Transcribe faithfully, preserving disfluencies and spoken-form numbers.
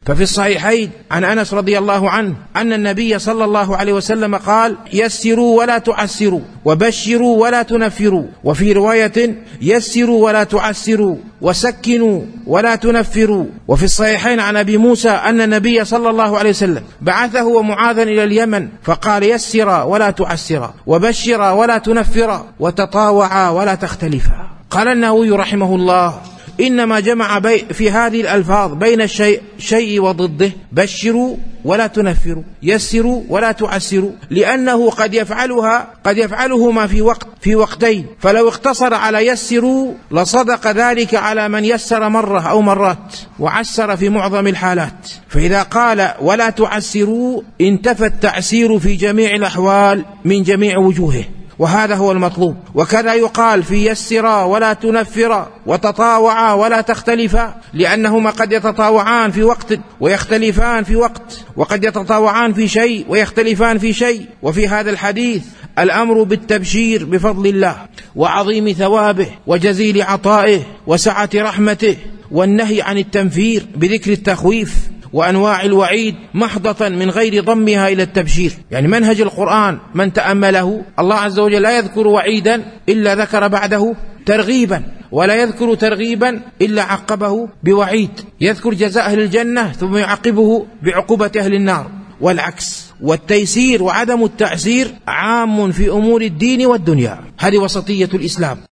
ففي الصحيحين عن أنس رضي الله عنه أن النبي صلى الله عليه وسلم قال: يسروا ولا تعسروا، وبشروا ولا تنفروا. وفي رواية: يسروا ولا تعسروا، وسكنوا ولا تنفروا. وفي الصحيحين عن أبي موسى أن النبي صلى الله عليه وسلم بعثه ومعاذا إلى اليمن فقال: يسرا ولا تعسرا، وبشرا ولا تنفرا، وتطاوعا ولا تختلفا. قال النووي رحمه الله: إنما جمع بي في هذه الألفاظ بين الشيء شيء وضده: بشروا ولا تنفروا، يسروا ولا تعسروا، لأنه قد يفعلها قد يفعلهما في وقت في وقتين، فلو اقتصر على يسروا لصدق ذلك على من يسر مرة أو مرات وعسر في معظم الحالات. فإذا قال ولا تعسروا انتفى التعسير في جميع الأحوال من جميع وجوهه، وهذا هو المطلوب. وكذا يقال في يسرا ولا تنفرا، وتطاوعا ولا تختلفا، لأنهما قد يتطاوعان في وقت ويختلفان في وقت، وقد يتطاوعان في شيء ويختلفان في شيء. وفي هذا الحديث الأمر بالتبشير بفضل الله وعظيم ثوابه وجزيل عطائه وسعة رحمته، والنهي عن التنفير بذكر التخويف وأنواع الوعيد محضة من غير ضمها إلى التبشير. يعني منهج القرآن من تأمله الله عز وجل لا يذكر وعيدا إلا ذكر بعده ترغيبا، ولا يذكر ترغيبا إلا عقبه بوعيد، يذكر جزاء أهل الجنة ثم يعقبه بعقوبة أهل النار، والعكس. والتيسير وعدم التعسير عام في أمور الدين والدنيا. هذه وسطية الإسلام.